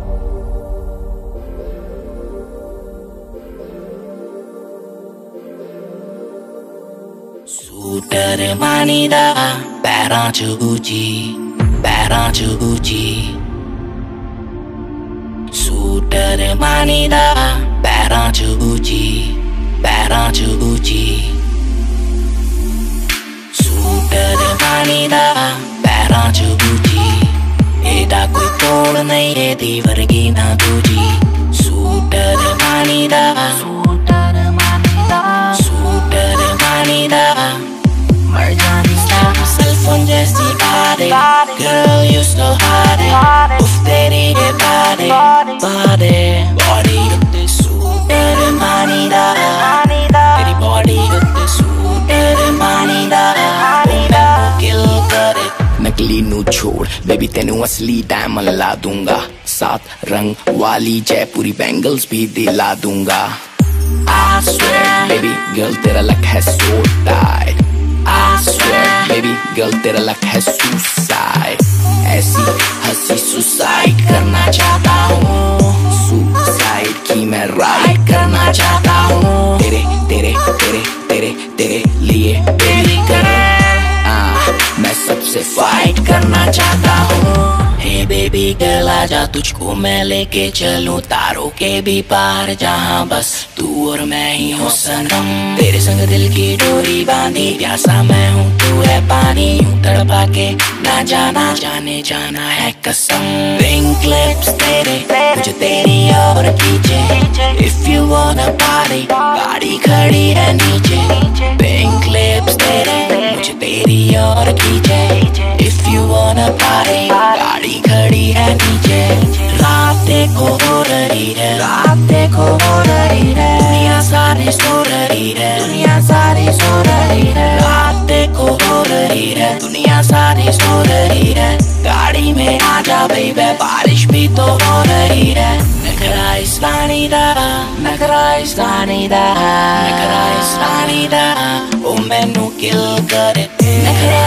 Sweater मानीदा पैरां च Gucci, पैरां च गुची। सूटर मानीदा पैरां च गुची, पैरां च गुची। सूटर मानीदा पैरां च गुची। एदा कोई तोड़ नहीं एदी वर्गी ना दूजी। सूटर मानीदा, सूटर मानीदा, सूटर मानीदा। Marjani style, cell phone जैसी body, girl you so hot it, उफ तेरी ये body, body, body उत्ते सूटर मानीदा, तेरी body उत्ते सूटर मानीदा, मैं किल करे। नकली नू छोड़ बेबी तेनू असली डायमंड ला दूंगा, 7 रंग वाली जयपुरी बैंगल्स भी दिला दूंगा। I swear baby girl तेरा लक है so tight, I swear baby girl तेरा लक है suicide। ऐसी हंसी सुसाइड करना चाहता हूँ, सुसाइड की मैं राइड करना चाहता हूँ। तेरे तेरे तेरे तेरे तेरे लिए बेबी girl, मैं सबसे फाइट करना चाहता हूँ। हे बेबी गर्ल आजा तुझको मैं लेके चलूं तारों के भी पार, जहाँ बस तू और मैं ही हो सनम। तेरे संग दिल की डोरी बांधी, प्यासा मैं हूँ तू है पानी, यूं तड़पा के ना जाना, जाने जाना है कसम। पिंक लिप्स तेरे मुझे तेरी और खींचे, इफ यू वांना पार्टी गाड़ी खड़ी है नीचे। पिंक लिप्स तेरे मुझे तेरी और खींचे, इफ यू वांना पार्टी गाड़ी खड़ी है नीचे। रात देखो हो रही है, रात देखो हो रही है, दुनिया सारी सो रही है, दुनिया सारी सो रही है। रात देखो हो रही है, दुनिया सारी सो रही है, गाड़ी में आजा बेबी बारिश भी तो हो रही है। नखरा इस्लानी दा, नखरा इस्लानी दा, नखरा इस्लानी दा, ओ मैनू किल करे। नखरा